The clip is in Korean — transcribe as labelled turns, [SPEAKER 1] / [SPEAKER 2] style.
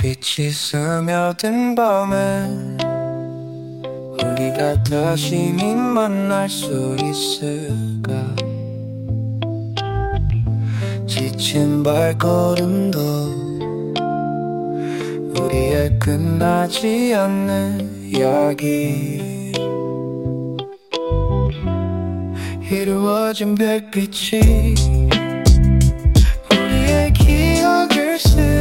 [SPEAKER 1] 빛이 스며든 밤에 우리가 다시 만날 수 있을까? 지친 발걸음도 우리의 끝나지 않는 이야기, 이루어진 별빛이 우리의 기억을